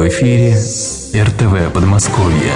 В эфире РТВ Подмосковье.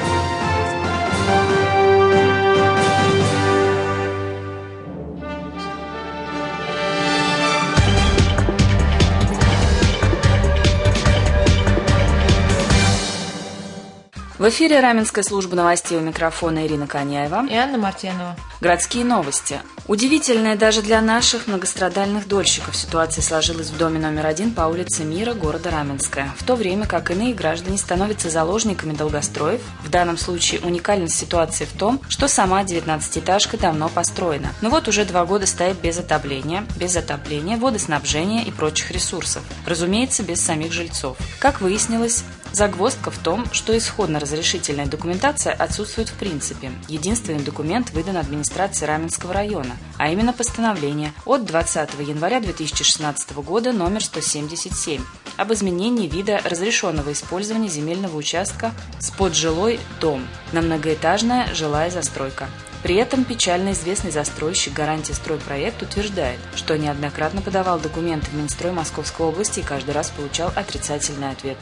В эфире Раменская служба новостей, у микрофона Ирина Коняева и Анна Мартьянова. Городские новости. Удивительная даже для наших многострадальных дольщиков ситуация сложилась в доме номер 1 по улице Мира города Раменское. В то время как иные граждане становятся заложниками долгостроев, в данном случае уникальность ситуации в том, что сама 19-этажка давно построена. Но вот уже 2 года стоит без отопления, водоснабжения и прочих ресурсов. Разумеется, без самих жильцов. Как выяснилось, загвоздка в том, что исходно-разрешительная документация отсутствует в принципе. Единственный документ выдан администрацией Раменского района, а именно постановление от 20 января 2016 года номер 177 об изменении вида разрешенного использования земельного участка с поджилой дом на многоэтажная жилая застройка. При этом печально известный застройщик «Гарантия Стройпроект» утверждает, что неоднократно подавал документы в Минстрой Московской области и каждый раз получал отрицательный ответ.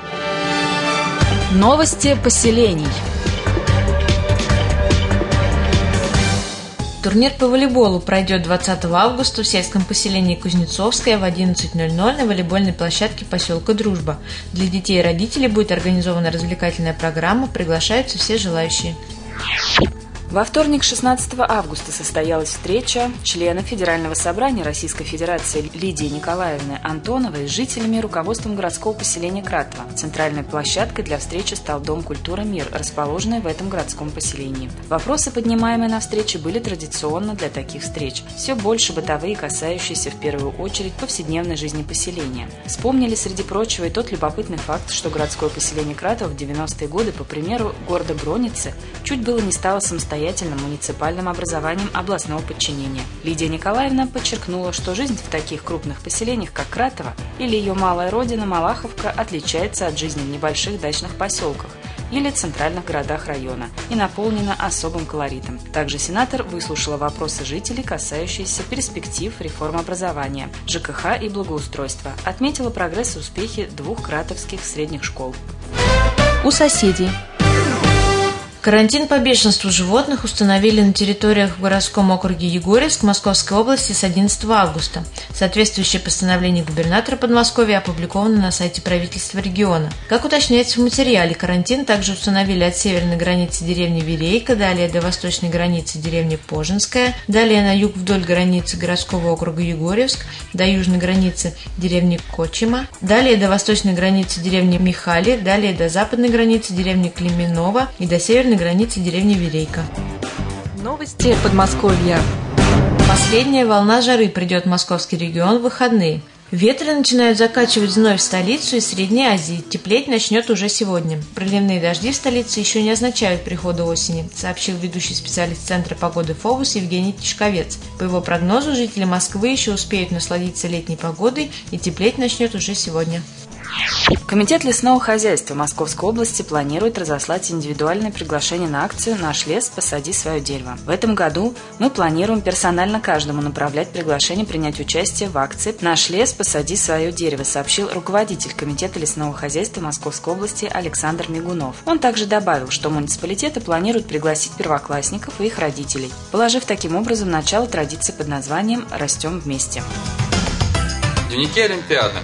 Новости поселений. Турнир по волейболу пройдет 20 августа в сельском поселении Кузнецовское в 11:00 на волейбольной площадке поселка Дружба. Для детей и родителей будет организована развлекательная программа, приглашаются все желающие. Во вторник, 16 августа, состоялась встреча членов Федерального собрания Российской Федерации Лидии Николаевны Антоновой с жителями и руководством городского поселения Кратово. Центральной площадкой для встречи стал Дом культуры «Мир», расположенный в этом городском поселении. Вопросы, поднимаемые на встрече, были традиционно для таких встреч. Все больше бытовые, касающиеся в первую очередь повседневной жизни поселения. Вспомнили, среди прочего, и тот любопытный факт, что городское поселение Кратово в 90-е годы, по примеру города Броницы, чуть было не стало самостоятельным муниципальным образованием областного подчинения. Лидия Николаевна подчеркнула, что жизнь в таких крупных поселениях, как Кратово или ее малая родина Малаховка, отличается от жизни в небольших дачных поселках или центральных городах района и наполнена особым колоритом. Также сенатор выслушала вопросы жителей, касающиеся перспектив реформ образования, ЖКХ и благоустройства. Отметила прогресс и успехи 2 кратовских средних школ. У соседей. Карантин по бешенству животных установили на территориях в городском округе Егорьевск Московской области с 11 августа. Соответствующее постановление губернатора Подмосковья опубликовано на сайте правительства региона. Как уточняется в материале, карантин также установили от северной границы деревни Верейка, далее до восточной границы деревни Пожинская, далее на юг вдоль границы городского округа Егорьевск, до южной границы деревни Кочима, далее до восточной границы деревни Михали, далее до западной границы деревни Клеменова и до северной границы деревни Верейка. Новости Подмосковья. Последняя волна жары придет в московский регион в выходные. Ветры начинают закачивать зной в столицу и Средней Азии. Теплеть начнет уже сегодня. Проливные дожди в столице еще не означают прихода осени, сообщил ведущий специалист Центра погоды ФОВУС Евгений Тишковец. По его прогнозу, жители Москвы еще успеют насладиться летней погодой и теплеть начнет уже сегодня. Комитет лесного хозяйства Московской области планирует разослать индивидуальное приглашение на акцию «Наш лес. Посади свое дерево». В этом году мы планируем персонально каждому направлять приглашение принять участие в акции «Наш лес. Посади свое дерево», сообщил руководитель Комитета лесного хозяйства Московской области Александр Мигунов. Он также добавил, что муниципалитеты планируют пригласить первоклассников и их родителей, положив таким образом начало традиции под названием «Растем вместе». Дневники Олимпиады.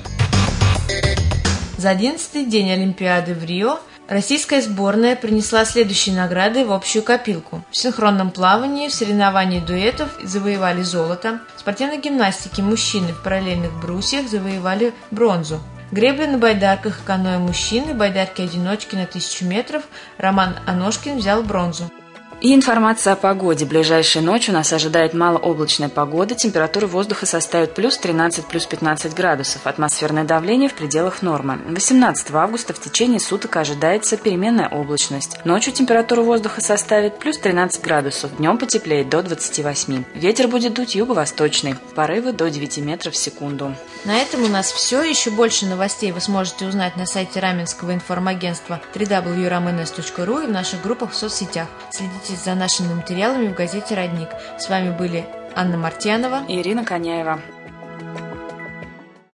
За 11-й день Олимпиады в Рио российская сборная принесла следующие награды в общую копилку. В синхронном плавании, в соревновании дуэтов завоевали золото. В спортивной гимнастике мужчины в параллельных брусьях завоевали бронзу. Гребля на байдарках и каноэ мужчины, байдарки-одиночки на 1000 метров Роман Аношкин взял бронзу. И информация о погоде. Ближайшей ночью нас ожидает малооблачная погода. Температура воздуха составит плюс 13, плюс 15 градусов. Атмосферное давление в пределах нормы. 18 августа в течение суток ожидается переменная облачность. Ночью температура воздуха составит плюс 13 градусов. Днем потеплеет до 28. Ветер будет дуть юго-восточный. Порывы до 9 метров в секунду. На этом у нас все. Еще больше новостей вы сможете узнать на сайте Раменского информагентства www.ramenes.ru и в наших группах в соцсетях. Следите за нашими материалами в газете «Родник». С вами были Анна Мартьянова и Ирина Коняева.